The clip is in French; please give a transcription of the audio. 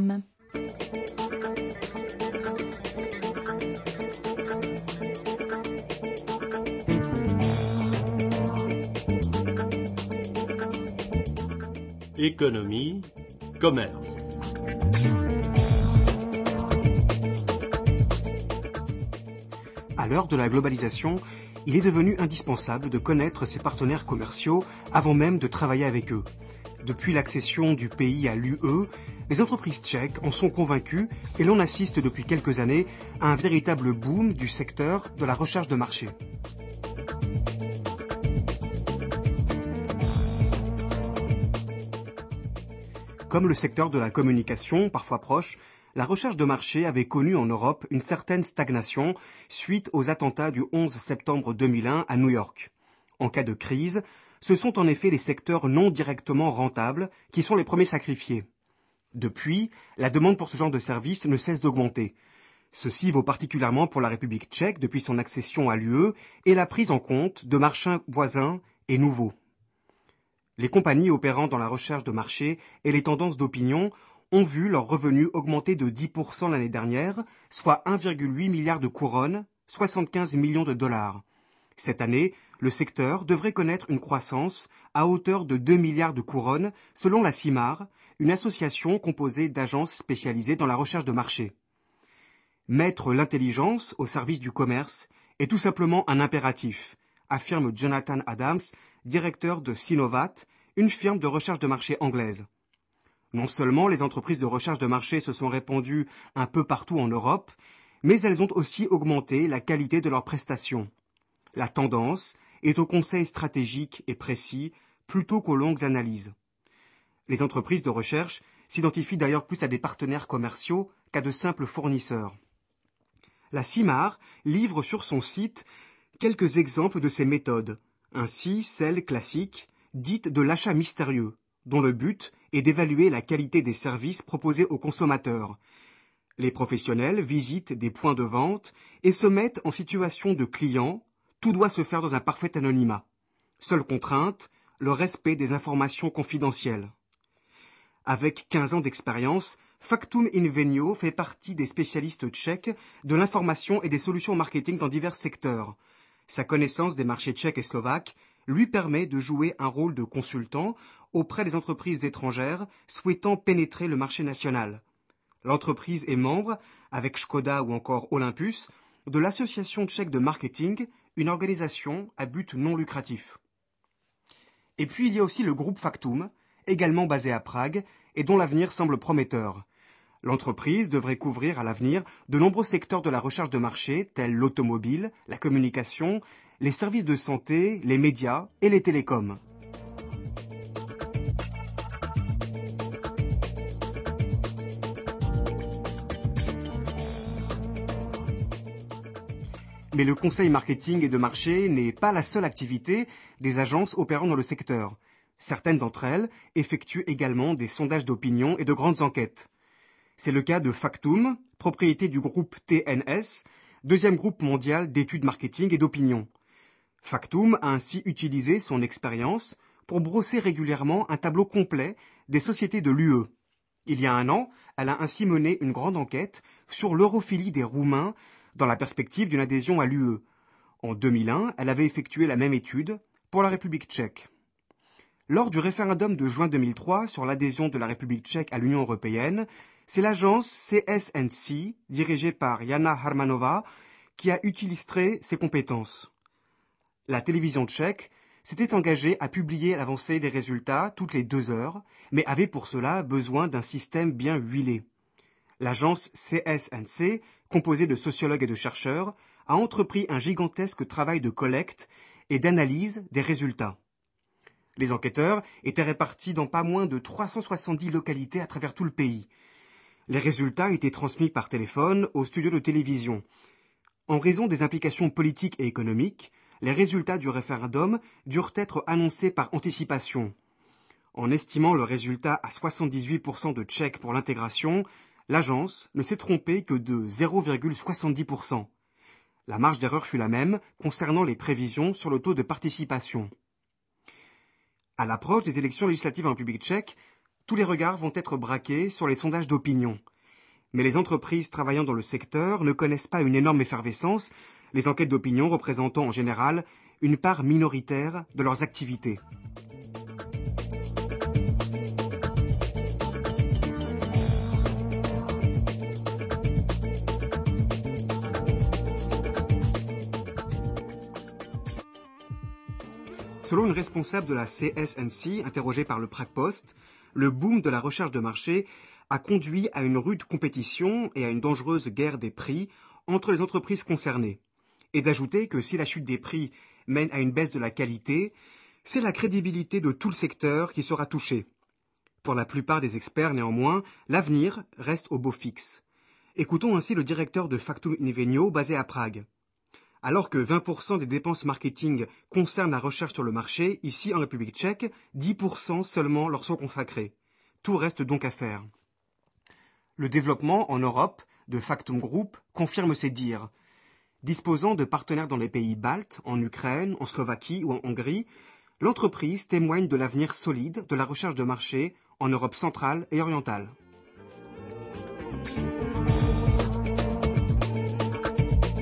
Économie, commerce. À l'heure de la globalisation, il est devenu indispensable de connaître ses partenaires commerciaux avant même de travailler avec eux. Depuis l'accession du pays à l'UE, les entreprises tchèques en sont convaincues et l'on assiste depuis quelques années à un véritable boom du secteur de la recherche de marché. Comme le secteur de la communication, parfois proche, la recherche de marché avait connu en Europe une certaine stagnation suite aux attentats du 11 septembre 2001 à New York. En cas de crise, ce sont en effet les secteurs non directement rentables qui sont les premiers sacrifiés. Depuis, la demande pour ce genre de service ne cesse d'augmenter. Ceci vaut particulièrement pour la République tchèque depuis son accession à l'UE et la prise en compte de marchés voisins et nouveaux. Les compagnies opérant dans la recherche de marché et les tendances d'opinion ont vu leurs revenus augmenter de 10% l'année dernière, soit 1,8 milliard de couronnes, 75 millions de dollars. Cette année, le secteur devrait connaître une croissance à hauteur de 2 milliards de couronnes, selon la CIMAR, une association composée d'agences spécialisées dans la recherche de marché. Mettre l'intelligence au service du commerce est tout simplement un impératif, affirme Jonathan Adams, directeur de Sinovat, une firme de recherche de marché anglaise. Non seulement les entreprises de recherche de marché se sont répandues un peu partout en Europe, mais elles ont aussi augmenté la qualité de leurs prestations. La tendance est au conseil stratégique et précis plutôt qu'aux longues analyses. Les entreprises de recherche s'identifient d'ailleurs plus à des partenaires commerciaux qu'à de simples fournisseurs. La CIMAR livre sur son site quelques exemples de ces méthodes, ainsi celle classique, dite de l'achat mystérieux, dont le but est d'évaluer la qualité des services proposés aux consommateurs. Les professionnels visitent des points de vente et se mettent en situation de client. Tout doit se faire dans un parfait anonymat. Seule contrainte, le respect des informations confidentielles. Avec 15 ans d'expérience, Factum Invenio fait partie des spécialistes tchèques de l'information et des solutions marketing dans divers secteurs. Sa connaissance des marchés tchèques et slovaques lui permet de jouer un rôle de consultant auprès des entreprises étrangères souhaitant pénétrer le marché national. L'entreprise est membre, avec Škoda ou encore Olympus, de l'Association tchèque de marketing, une organisation à but non lucratif. Et puis il y a aussi le groupe Factum, également basé à Prague et dont l'avenir semble prometteur. L'entreprise devrait couvrir à l'avenir de nombreux secteurs de la recherche de marché, tels l'automobile, la communication, les services de santé, les médias et les télécoms. Mais le conseil marketing et de marché n'est pas la seule activité des agences opérant dans le secteur. Certaines d'entre elles effectuent également des sondages d'opinion et de grandes enquêtes. C'est le cas de Factum, propriété du groupe TNS, deuxième groupe mondial d'études marketing et d'opinion. Factum a ainsi utilisé son expérience pour brosser régulièrement un tableau complet des sociétés de l'UE. Il y a un an, elle a ainsi mené une grande enquête sur l'europhilie des Roumains dans la perspective d'une adhésion à l'UE. En 2001, elle avait effectué la même étude pour la République tchèque. Lors du référendum de juin 2003 sur l'adhésion de la République tchèque à l'Union européenne, c'est l'agence CSNC, dirigée par Jana Harmanová, qui a illustré ses compétences. La télévision tchèque s'était engagée à publier l'avancée des résultats toutes les 2 heures, mais avait pour cela besoin d'un système bien huilé. L'agence CSNC, composée de sociologues et de chercheurs, a entrepris un gigantesque travail de collecte et d'analyse des résultats. Les enquêteurs étaient répartis dans pas moins de 370 localités à travers tout le pays. Les résultats étaient transmis par téléphone aux studios de télévision. En raison des implications politiques et économiques, les résultats du référendum durent être annoncés par anticipation. En estimant le résultat à 78% de Tchèques pour l'intégration, l'agence ne s'est trompée que de 0,70%. La marge d'erreur fut la même concernant les prévisions sur le taux de participation. À l'approche des élections législatives en République tchèque, Tous les regards vont être braqués sur les sondages d'opinion. Mais les entreprises travaillant dans le secteur ne connaissent pas une énorme effervescence, les enquêtes d'opinion représentant en général une part minoritaire de leurs activités. Selon une responsable de la CSNC, interrogée par le Prague Post, le boom de la recherche de marché a conduit à une rude compétition et à une dangereuse guerre des prix entre les entreprises concernées. Et d'ajouter que si la chute des prix mène à une baisse de la qualité, c'est la crédibilité de tout le secteur qui sera touchée. Pour la plupart des experts, néanmoins, l'avenir reste au beau fixe. Écoutons ainsi le directeur de Factum Invenio, basé à Prague. Alors que 20% des dépenses marketing concernent la recherche sur le marché, ici en République tchèque, 10% seulement leur sont consacrés. Tout reste donc à faire. Le développement en Europe de Factum Group confirme ces dires. Disposant de partenaires dans les pays baltes, en Ukraine, en Slovaquie ou en Hongrie, l'entreprise témoigne de l'avenir solide de la recherche de marché en Europe centrale et orientale.